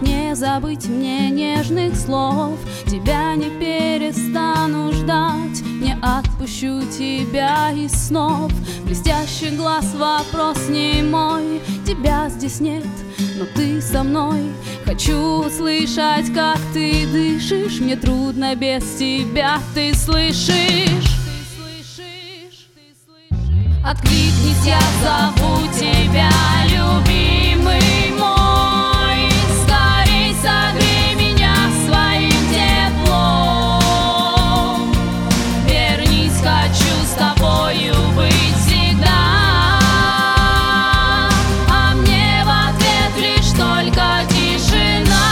Как не забыть мне нежных слов? Тебя не перестану ждать, не отпущу тебя из снов. Блестящий глаз, вопрос не мой. Тебя здесь нет, но ты со мной. Хочу услышать, как ты дышишь. Мне трудно без тебя, ты слышишь? Откликнись, я зову тебя, любимый мой. Скорей согрей меня своим теплом. Вернись, хочу с тобою быть всегда. А мне в ответ лишь только тишина.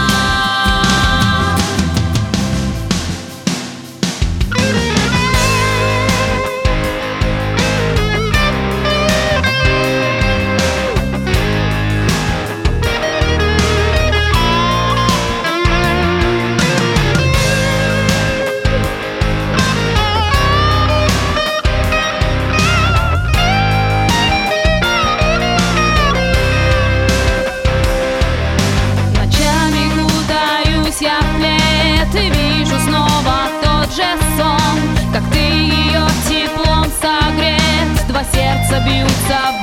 Я в плед и вижу снова тот же сон, как ты ее теплом согрет. Два сердца бьются